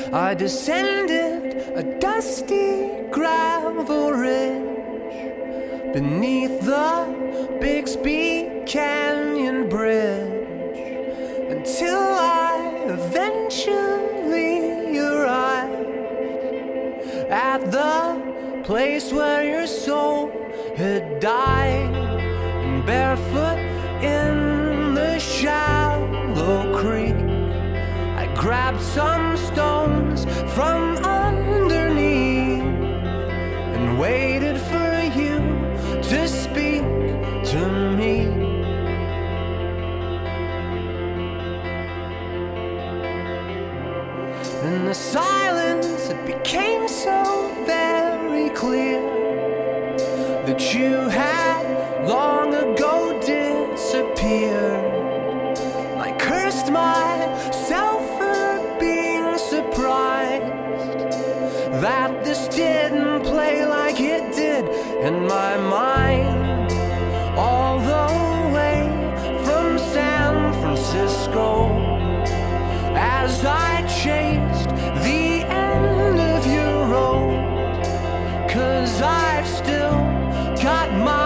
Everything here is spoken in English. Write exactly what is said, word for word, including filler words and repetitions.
I descended a dusty gravel ridge beneath the Bixby Canyon Bridge until I eventually arrived at the place where your soul had died, and barefoot in the shallow creek I grabbed some stones from underneath and waited for you to speak to me. In the silence it became so very clear that you had long ago disappeared. I cursed myself for being surprised that this didn't play like it did in my mind, all the way from San Francisco, as I chased the end of your road. 'Cause I've still got my